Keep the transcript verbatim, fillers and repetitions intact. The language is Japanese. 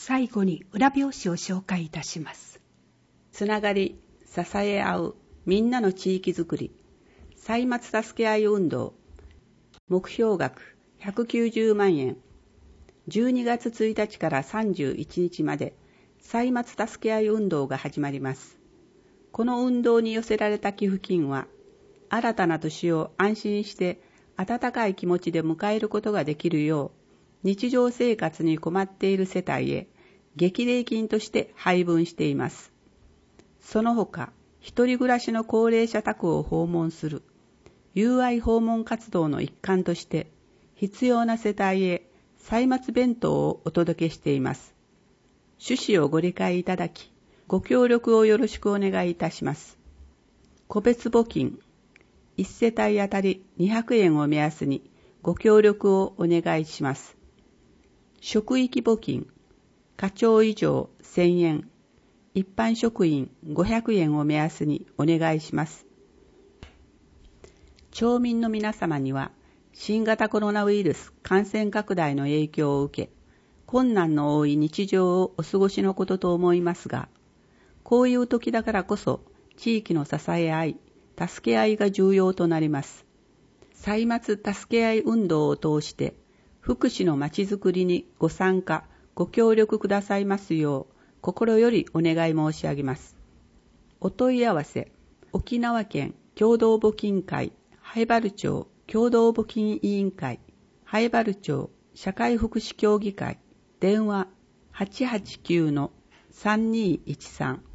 最後に裏表紙を紹介いたします。 つながり、支え合う、みんなの地域づくり、歳末助け合い運動、目標額ひゃくきゅうじゅうまんえん、じゅうにがつついたちからさんじゅういちにちまで歳末助け合い運動が始まります。この運動に寄せられた寄付金は、新たな年を安心して温かい気持ちで迎えることができるよう、日常生活に困っている世帯へ激励金として配分しています。その他、一人暮らしの高齢者宅を訪問する友愛訪問活動の一環として、必要な世帯へ歳末弁当をお届けしています。趣旨をご理解いただき、ご協力をよろしくお願いいたします。個別募金、いち世帯あたりにひゃくえんを目安にご協力をお願いします。職域募金、課長以上せんえん、一般職員ごひゃくえんを目安にお願いします。町民の皆様には、新型コロナウイルス感染拡大の影響を受け、困難の多い日常をお過ごしのことと思いますが、こういう時だからこそ、地域の支え合い、助け合いが重要となります。歳末助け合い運動を通して、福祉のまちづくりにご参加、ご協力くださいますよう、心よりお願い申し上げます。お問い合わせ、沖縄県共同募金会、南風原町共同募金委員会、南風原町社会福祉協議会、電話 はちはちきゅうのさんにいいちさん